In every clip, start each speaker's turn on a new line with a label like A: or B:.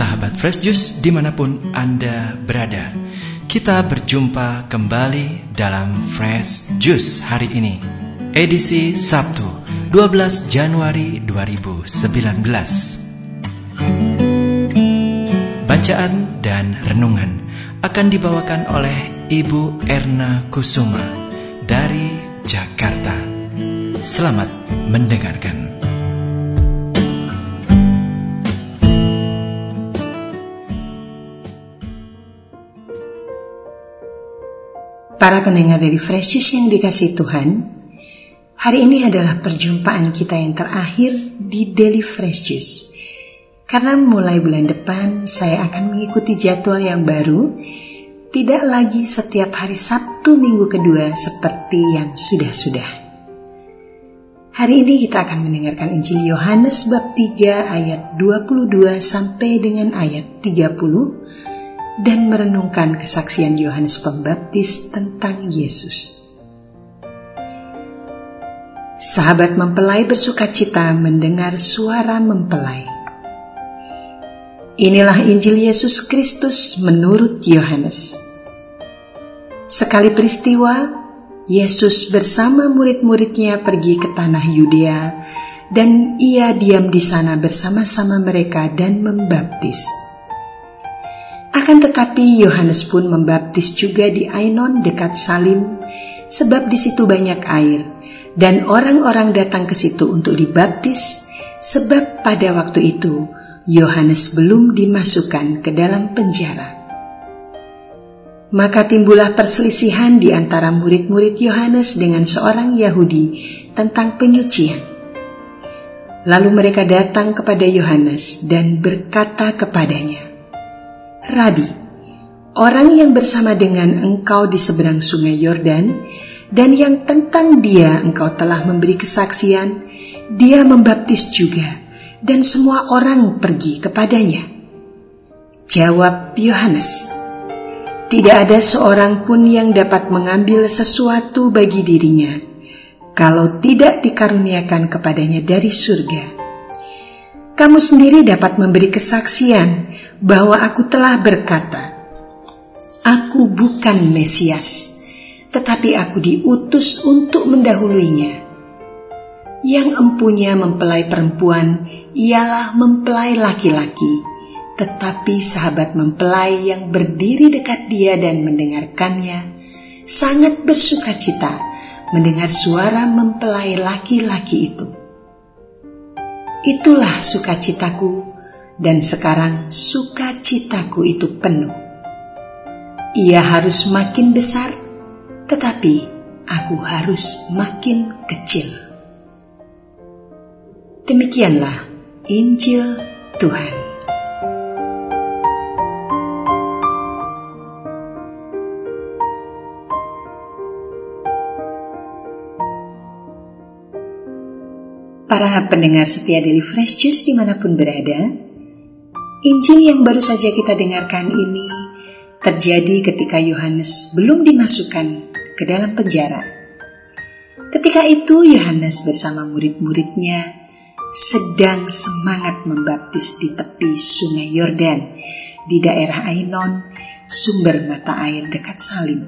A: sahabat Fresh Juice dimanapun Anda berada. Kita berjumpa kembali dalam Fresh Juice hari ini, edisi Sabtu 12 Januari 2019. Bacaan dan renungan akan dibawakan oleh Ibu Erna Kusuma dari Jakarta. Selamat mendengarkan.
B: Para pendengar dari Fresh Juice yang dikasihi Tuhan, hari ini adalah perjumpaan kita yang terakhir di Daily Fresh Juice. Karena mulai bulan depan saya akan mengikuti jadwal yang baru, tidak lagi setiap hari Sabtu minggu kedua seperti yang sudah-sudah. Hari ini kita akan mendengarkan Injil Yohanes bab 3 ayat 22 sampai dengan ayat 30 dan merenungkan kesaksian Yohanes Pembaptis tentang Yesus. Sahabat mempelai bersukacita mendengar suara mempelai. Inilah Injil Yesus Kristus menurut Yohanes. Sekali peristiwa, Yesus bersama murid-muridnya pergi ke tanah Yudea, dan ia diam di sana bersama-sama mereka dan membaptis. Akan tetapi Yohanes pun membaptis juga di Ainon dekat Salim, sebab di situ banyak air, dan orang-orang datang ke situ untuk dibaptis, sebab pada waktu itu Yohanes belum dimasukkan ke dalam penjara. Maka timbullah perselisihan di antara murid-murid Yohanes dengan seorang Yahudi tentang penyucian. Lalu mereka datang kepada Yohanes dan berkata kepadanya, "Rabi, orang yang bersama dengan engkau di seberang sungai Yordan, dan yang tentang dia engkau telah memberi kesaksian, dia membaptis juga, dan semua orang pergi kepadanya." Jawab Yohanes, "Tidak ada seorang pun yang dapat mengambil sesuatu bagi dirinya, kalau tidak dikaruniakan kepadanya dari surga. Kamu sendiri dapat memberi kesaksian bahwa aku telah berkata, aku bukan Mesias, tetapi aku diutus untuk mendahuluinya. Yang empunya mempelai perempuan ialah mempelai laki-laki, tetapi sahabat mempelai yang berdiri dekat dia dan mendengarkannya sangat bersukacita mendengar suara mempelai laki-laki itu. Itulah sukacitaku, dan sekarang sukacitaku itu penuh. Ia harus makin besar, tetapi aku harus makin kecil." Demikianlah Injil Tuhan. Para pendengar setia dari Fresh Juice dimanapun berada, Injil yang baru saja kita dengarkan ini terjadi ketika Yohanes belum dimasukkan ke dalam penjara. Ketika itu Yohanes bersama murid-muridnya sedang semangat membaptis di tepi sungai Yordan di daerah Ainon, sumber mata air dekat Salim.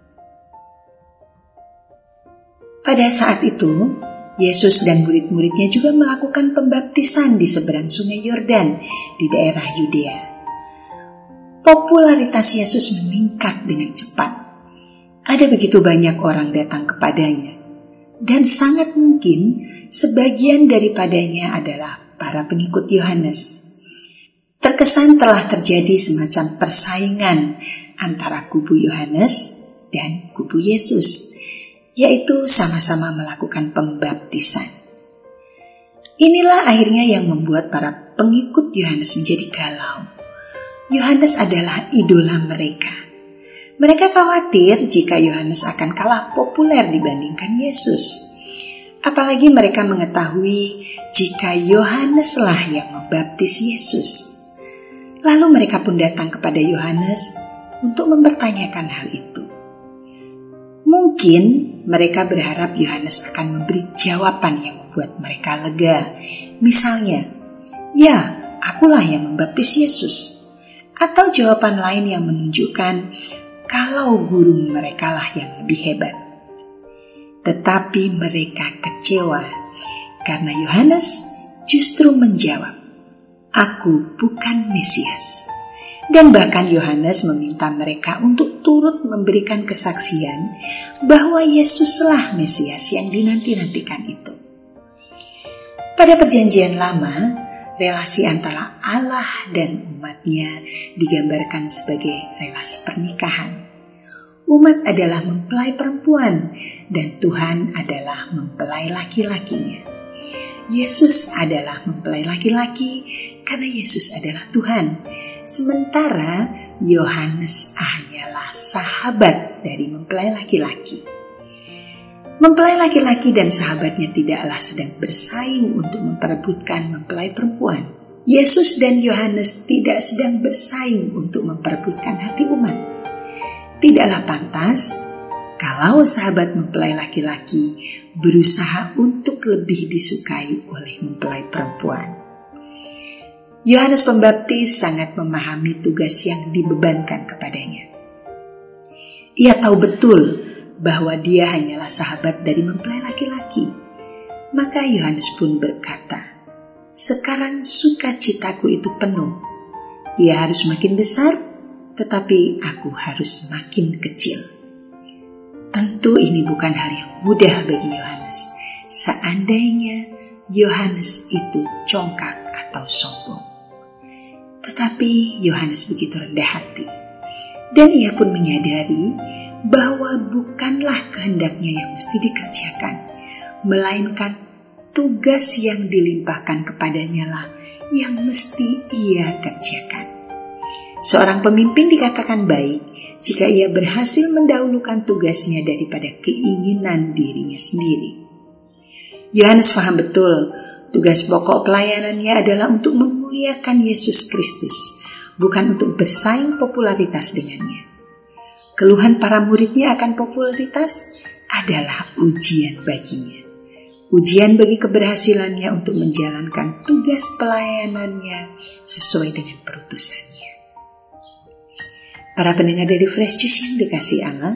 B: Pada saat itu, Yesus dan murid-muridnya juga melakukan pembaptisan di seberang sungai Yordan di daerah Yudea. Popularitas Yesus meningkat dengan cepat. Ada begitu banyak orang datang kepadanya, dan sangat mungkin sebagian daripadanya adalah para pengikut Yohanes. Terkesan telah terjadi semacam persaingan antara kubu Yohanes dan kubu Yesus, yaitu sama-sama melakukan pembaptisan. Inilah akhirnya yang membuat para pengikut Yohanes menjadi galau. Yohanes adalah idola mereka. Mereka khawatir jika Yohanes akan kalah populer dibandingkan Yesus. Apalagi mereka mengetahui jika Yohaneslah yang membaptis Yesus. Lalu mereka pun datang kepada Yohanes untuk mempertanyakan hal itu. Mungkin mereka berharap Yohanes akan memberi jawaban yang membuat mereka lega. Misalnya, "Ya, akulah yang membaptis Yesus. Atau jawaban lain yang menunjukkan kalau guru mereka lah yang lebih hebat. Tetapi mereka kecewa karena Yohanes justru menjawab, "Aku bukan Mesias." Dan bahkan Yohanes meminta mereka untuk turut memberikan kesaksian bahwa Yesuslah Mesias yang dinanti-nantikan itu. Pada Perjanjian Lama, relasi antara Allah dan umatnya digambarkan sebagai relasi pernikahan. Umat adalah mempelai perempuan dan Tuhan adalah mempelai laki-lakinya. Yesus adalah mempelai laki-laki karena Yesus adalah Tuhan. Sementara Yohanes hanyalah sahabat dari mempelai laki-laki. Mempelai laki-laki dan sahabatnya tidaklah sedang bersaing untuk memperebutkan mempelai perempuan. Yesus dan Yohanes tidak sedang bersaing untuk memperebutkan hati umat. Tidaklah pantas kalau sahabat mempelai laki-laki berusaha untuk lebih disukai oleh mempelai perempuan. Yohanes Pembaptis sangat memahami tugas yang dibebankan kepadanya. Ia tahu betul bahwa dia hanyalah sahabat dari mempelai laki-laki. Maka Yohanes pun berkata, "Sekarang sukacitaku itu penuh. Ia harus makin besar, tetapi aku harus makin kecil." Tentu ini bukan hal yang mudah bagi Yohanes. Seandainya Yohanes itu congkak atau sombong. Tetapi Yohanes begitu rendah hati. Dan ia pun menyadari bahwa bukanlah kehendaknya yang mesti dikerjakan, melainkan tugas yang dilimpahkan kepadanya lah yang mesti ia kerjakan. Seorang pemimpin dikatakan baik jika ia berhasil mendahulukan tugasnya daripada keinginan dirinya sendiri. Yohanes paham betul tugas pokok pelayanannya adalah untuk memuliakan Yesus Kristus, bukan untuk bersaing popularitas dengannya. Keluhan para muridnya akan popularitas adalah ujian baginya. Ujian bagi keberhasilannya untuk menjalankan tugas pelayanannya sesuai dengan perutusannya. Para pendengar dari Fresh Juice yang dikasihi Allah,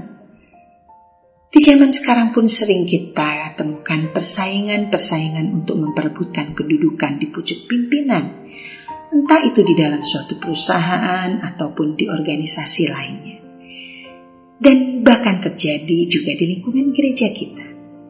B: di zaman sekarang pun sering kita temukan persaingan-persaingan untuk memperebutkan kedudukan di pucuk pimpinan, entah itu di dalam suatu perusahaan ataupun di organisasi lainnya. Dan bahkan terjadi juga di lingkungan gereja kita.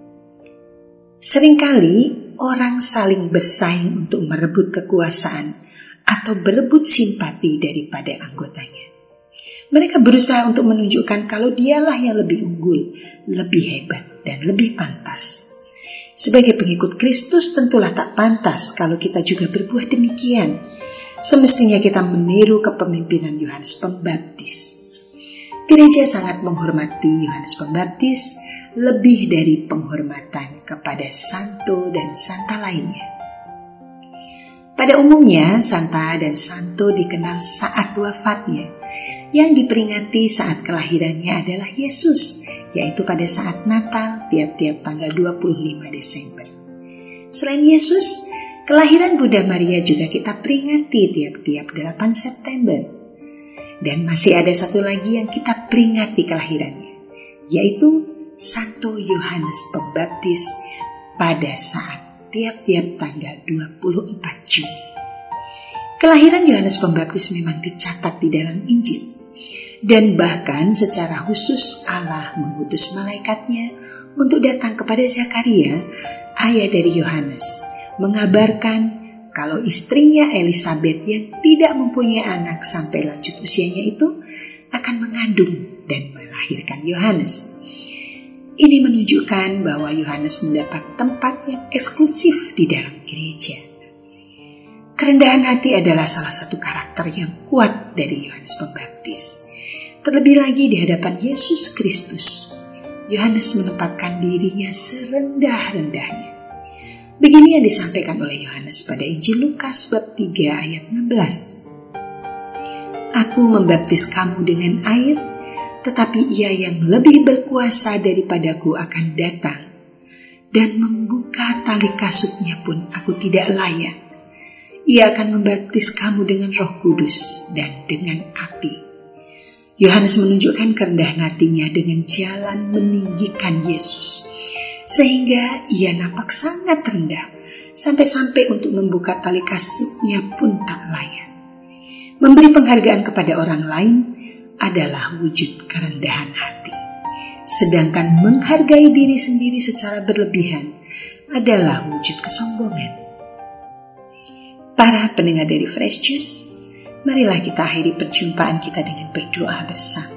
B: Seringkali orang saling bersaing untuk merebut kekuasaan atau berebut simpati daripada anggotanya. Mereka berusaha untuk menunjukkan kalau dialah yang lebih unggul, lebih hebat, dan lebih pantas. Sebagai pengikut Kristus tentulah tak pantas kalau kita juga berbuat demikian. Semestinya kita meniru kepemimpinan Yohanes Pembaptis. Gereja sangat menghormati Yohanes Pembaptis lebih dari penghormatan kepada santo dan santa lainnya. Pada umumnya, santa dan santo dikenal saat wafatnya. Yang diperingati saat kelahirannya adalah Yesus, yaitu pada saat Natal tiap-tiap tanggal 25 Desember. Selain Yesus, kelahiran Bunda Maria juga kita peringati tiap-tiap 8 September. Dan masih ada satu lagi yang kita peringati kelahirannya, yaitu Santo Yohanes Pembaptis pada saat tiap-tiap tanggal 24 Juni. Kelahiran Yohanes Pembaptis memang dicatat di dalam Injil. Dan bahkan secara khusus Allah mengutus malaikatnya untuk datang kepada Zakaria, ayah dari Yohanes, mengabarkan kalau istrinya Elisabet yang tidak mempunyai anak sampai lanjut usianya itu akan mengandung dan melahirkan Yohanes. Ini menunjukkan bahwa Yohanes mendapat tempat yang eksklusif di dalam gereja. Kerendahan hati adalah salah satu karakter yang kuat dari Yohanes Pembaptis. Terlebih lagi di hadapan Yesus Kristus, Yohanes menempatkan dirinya serendah-rendahnya. Begini yang disampaikan oleh Yohanes pada Injil Lukas bab 3 ayat 16. "Aku membaptis kamu dengan air, tetapi Ia yang lebih berkuasa daripadaku akan datang, dan membuka tali kasutnya pun aku tidak layak. Ia akan membaptis kamu dengan Roh Kudus dan dengan api. Yohanes menunjukkan kerendahan hatinya dengan jalan meninggikan Yesus, sehingga ia nampak sangat rendah, sampai-sampai untuk membuka tali kasutnya pun tak layak. Memberi penghargaan kepada orang lain adalah wujud kerendahan hati. Sedangkan menghargai diri sendiri secara berlebihan adalah wujud kesombongan. Para pendengar dari Fresh Juice, marilah kita akhiri perjumpaan kita dengan berdoa bersama.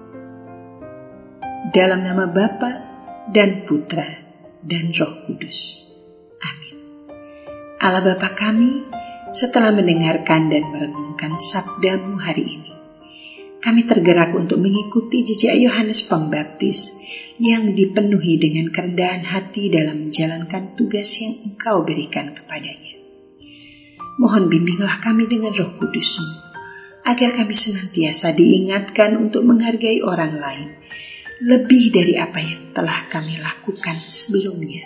B: Dalam nama Bapa dan Putra dan Roh Kudus. Amin. Allah Bapa kami, setelah mendengarkan dan merenungkan sabda-Mu hari ini, kami tergerak untuk mengikuti jejak Yohanes Pembaptis yang dipenuhi dengan kerendahan hati dalam menjalankan tugas yang Engkau berikan kepadanya. Mohon bimbinglah kami dengan Roh Kudus-Mu, agar kami senantiasa diingatkan untuk menghargai orang lain lebih dari apa yang telah kami lakukan sebelumnya.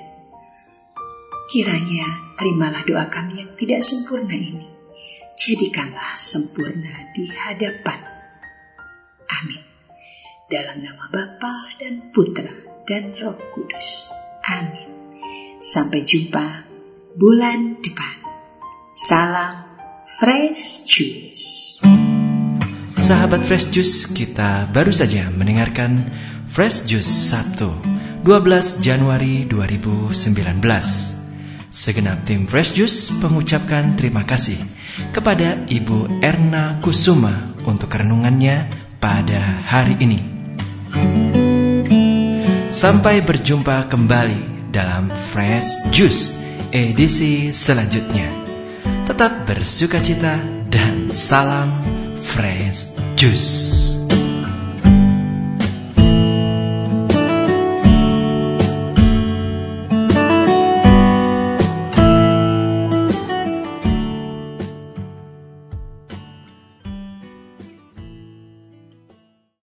B: Kiranya terimalah doa kami yang tidak sempurna ini, jadikanlah sempurna di hadapan. Amin. Dalam nama Bapa dan Putra dan Roh Kudus. Amin. Sampai jumpa bulan depan. Salam Fresh Juice.
A: Sahabat Fresh Juice, kita baru saja mendengarkan Fresh Juice Sabtu 12 Januari 2019. Segenap tim Fresh Juice mengucapkan terima kasih kepada Ibu Erna Kusuma untuk renungannya pada hari ini. Sampai berjumpa kembali dalam Fresh Juice edisi selanjutnya. Tetap bersukacita dan salam Fresh Juice.